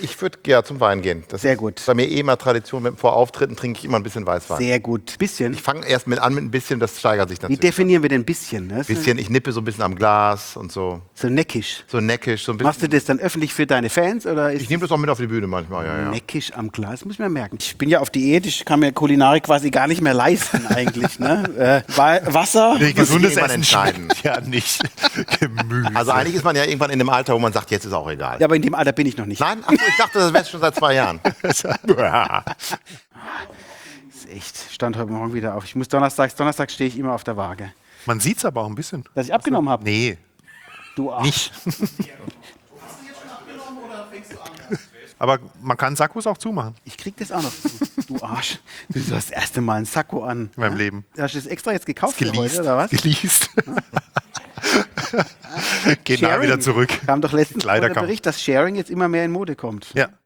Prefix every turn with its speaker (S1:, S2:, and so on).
S1: Ich würde gerne zum Wein gehen. Das
S2: Sehr
S1: ist
S2: gut.
S1: bei mir immer Tradition. Vor Auftritten trinke ich immer ein bisschen Weißwein.
S2: Sehr gut. Bisschen.
S1: Ich fange erst mit ein bisschen, das steigert sich
S2: Wie
S1: natürlich.
S2: definieren wir denn bisschen? Ne?
S1: Ich nippe so ein bisschen am Glas und so.
S2: So neckisch.
S1: So neckisch, so ein bisschen.
S2: Machst du das dann öffentlich für deine Fans? Oder ist
S1: Ich nehme das auch mit auf die Bühne manchmal, ja.
S2: neckisch am Glas? Muss ich mir merken. Ich bin ja auf Diät, ich kann mir Kulinarik quasi gar nicht mehr leisten eigentlich. Ne? Wasser.
S3: Nee, gesundes
S1: irgendwann
S3: Essen
S1: entscheiden.
S3: schmeckt ja nicht. Gemüse.
S1: Also eigentlich ist man ja irgendwann in dem Alter, wo man sagt, jetzt ist auch egal.
S2: Ja, aber in dem Alter bin ich noch nicht.
S1: Nein? Ach so, ich dachte, das wäre schon seit 2 Jahren.
S2: Das ist echt, stand heute Morgen wieder auf. Ich muss Donnerstag stehe ich immer auf der Waage.
S3: Man sieht es aber auch ein bisschen.
S2: Dass ich abgenommen habe.
S3: Nee,
S2: Du Arsch.
S3: nicht. Aber man kann Sakkos auch zumachen
S2: Ich krieg das auch noch zu. Du Arsch. Du hast das erste Mal ein Sakko an.
S3: in meinem Leben.
S2: Hast du das extra jetzt gekauft für
S3: Geleast.
S2: heute, oder was?
S3: Geleast. Geht nah wieder zurück.
S2: Kam doch letztens der
S3: Kleiderkampf.
S2: Bericht, dass Sharing jetzt immer mehr in Mode kommt.
S3: Ja.